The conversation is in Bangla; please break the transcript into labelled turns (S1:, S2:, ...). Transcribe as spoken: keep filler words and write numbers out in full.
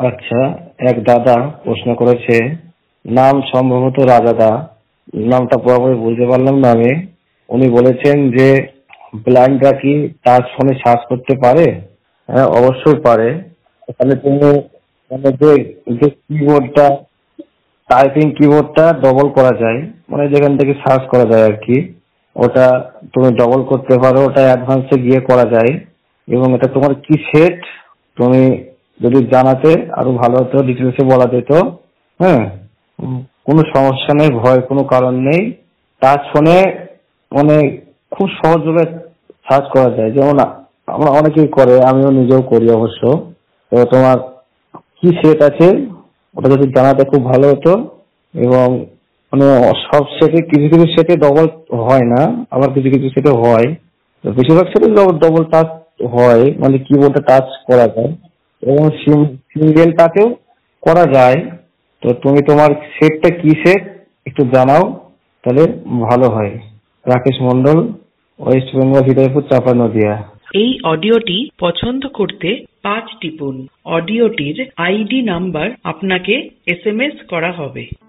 S1: আচ্ছা, এক দাদা প্রশ্ন করেছে, নাম সম্ভবত রাজাদা, নামটা পুরোপুরি বুঝতে পারলাম না আমি। উনি বলেছেন যে ব্লাইন্ডরা কি টাচ ফোনে সার্চ করতে পারে? হ্যাঁ, অবশ্যই পারে। তাহলে তুমি মানে যে যে কিবোর্ডটা, টাইপিং কিবোর্ডটা ডবল করা যায়, মানে যেখান থেকে সার্চ করা যায় আর কি, ওটা তুমি ডবল করতে পারো, ওটা অ্যাডভান্সে গিয়ে করা যায়। এবং এটা তোমার কি সেট, তুমি যদি জানাতে আরো ভালো হতো, ডিটেলসে বলা যেত। হ্যাঁ, উম, কোনো সমস্যা নেই, ভয়ের কোনো কারণ নেই। টাচ ফোনে মানে খুব সহজভাবে সার্চ করা যায়, যেমন আ- আমরা অনেকেই করে, আমিও নিজেও করি অবশ্য। তো তোমার কি সেট আছে ওটা যদি জানাতে খুব ভালো হতো। এবং মানে সব সেটে, কিছু কিছু সেটে ডবল হয় না, আবার কিছু কিছু সেটে হয়। তো বেশিরভাগ সেটে ডবল টাচ হয়, মানে কিবোর্ডে টাচ করা যায়। এবং সিঙ্গেল টাচেও করা যায়। তো তুমি তোমার সেটটা কি সেট একটু জানাও, তাহলে ভালো হয়। রাকেশ মন্ডল, ওয়েস্ট বেঙ্গল, হৃদয়পুর, চাপা নদিয়া।
S2: এই অডিওটি পছন্দ করতে পাঁচ টিপুন। অডিওটির আইডি নাম্বার আপনাকে এসএমএস করা হবে।